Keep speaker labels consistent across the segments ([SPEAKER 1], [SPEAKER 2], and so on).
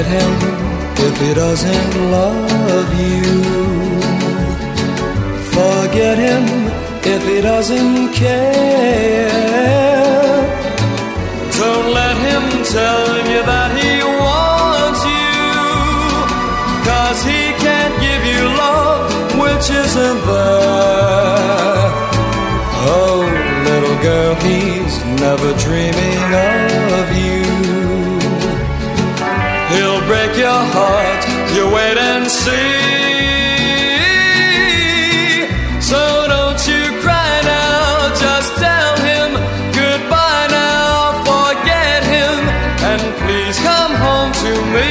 [SPEAKER 1] Forget him if he doesn't love you. Forget him if he doesn't care. Don't let him tell you that he wants you, 'cause he can't give you love which isn't there. Oh, little girl, he's never dreaming of you. He'll break your heart, you wait and see. So don't you cry now, just tell him goodbye now. Forget him and please come home to me.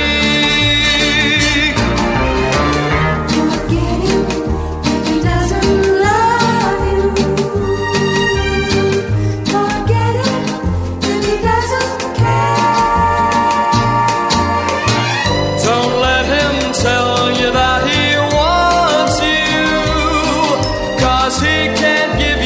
[SPEAKER 1] He can't give